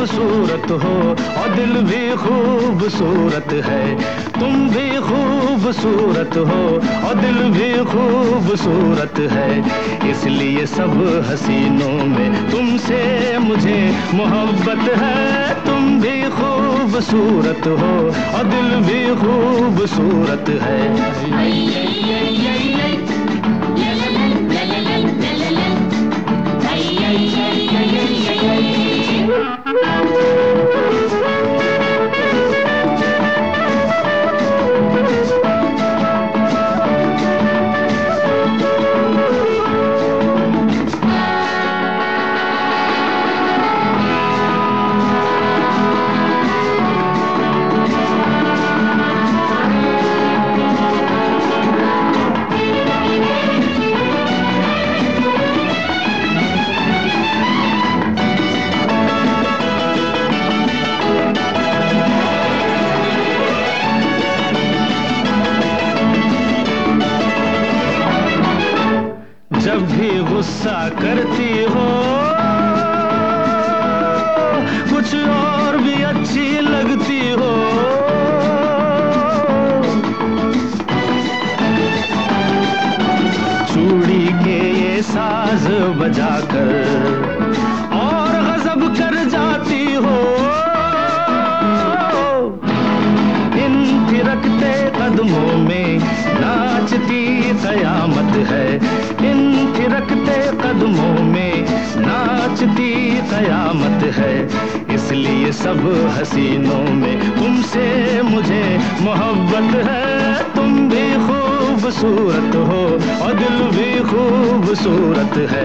खूबसूरत हो और दिल भी खूबसूरत है। तुम भी खूबसूरत हो और दिल भी खूबसूरत है। इसलिए सब हसीनों में तुमसे मुझे मोहब्बत है। तुम भी खूबसूरत हो और दिल भी खूबसूरत है। जब भी गुस्सा करती हो कुछ और भी अच्छी लगती हो। चूड़ी के ये साज बजाकर और गजब कर जाती हो। इन थिरकते कदमों में नाचती कयामत है। इन थिरकते कदमों में नाचती कयामत है। इसलिए सब हसीनों में तुमसे मुझे मोहब्बत है। तुम भी खूबसूरत हो और दिल भी खूबसूरत है।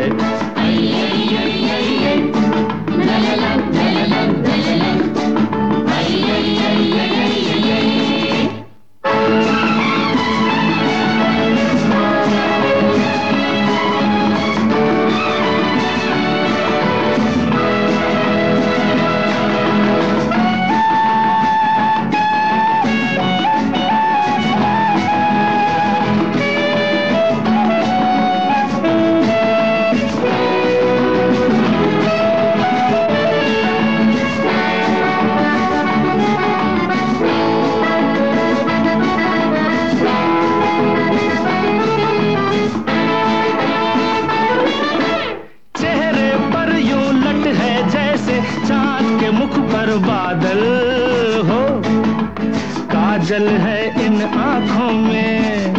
मुख पर बादल हो, काजल है इन आँखों में,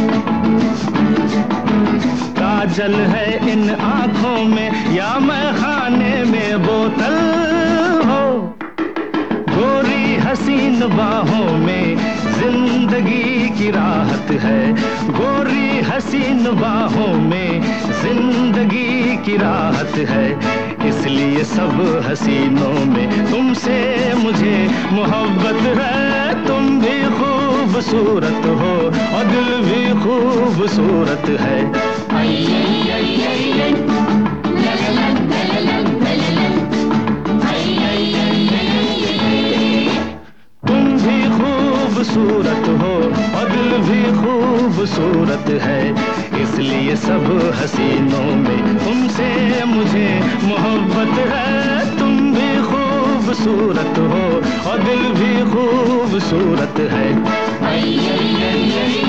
काजल है इन आँखों में, या मैं खाने में बोतल हो। गोरी हसीन बाहों में जिंदगी की राहत है, गोरी हसीन बाहों में जिंदगी की राहत है। इसलिए सब हसीनों में तुमसे मुझे मोहब्बत है। तुम भी खूबसूरत हो और दिल भी खूबसूरत है। तुम भी खूबसूरत हो और दिल भी खूबसूरत है। इसलिए सब हसीनों में तुमसे मुझे मोहब्बत है। तुम भी खूबसूरत हो और दिल भी खूबसूरत है।